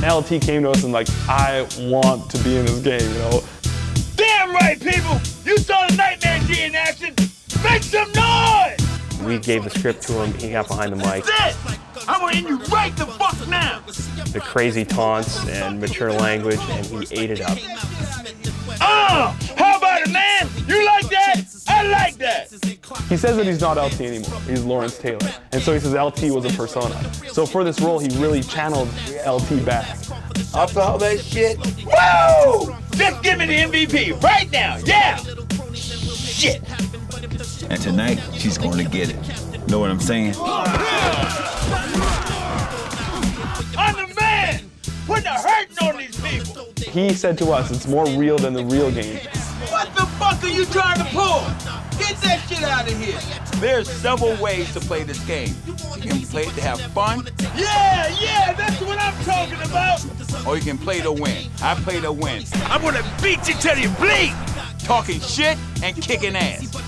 LT came to us and like, I want to be in this game, you know? Damn right, people! You saw the Nightmare G in action! Make some noise! We gave the script to him, he got behind the mic. That's it! I'm gonna end you right the fuck now! The crazy taunts and mature language, and he ate it up. How about it, man? You like that? I like that! He says that he's not LT anymore, he's Lawrence Taylor. And so he says LT was a persona. So for this role, he really channeled LT back. After all that shit, woo! Just give me the MVP right now, yeah! Shit! And tonight, she's going to get it. Know what I'm saying? I'm the man! Putting the hurting on these people! He said to us, it's more real than the real game. What the fuck are you trying to pull? Get that shit out of here! There's several ways to play this game. You can play it to have fun. Yeah, that's what I'm talking about! Or you can play to win. I play to win. I'm gonna beat you till you bleed! Talking shit and kicking ass.